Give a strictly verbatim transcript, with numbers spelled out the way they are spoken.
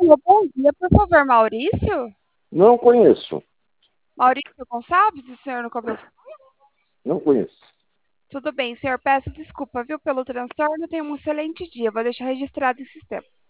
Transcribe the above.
Alô, bom dia, por favor, Maurício? Não conheço. Maurício Gonçalves, o senhor nunca ouviu? Não conheço. Tudo bem, senhor, peço desculpa, viu, pelo transtorno. Tenha um excelente dia. Vou deixar registrado em sistema.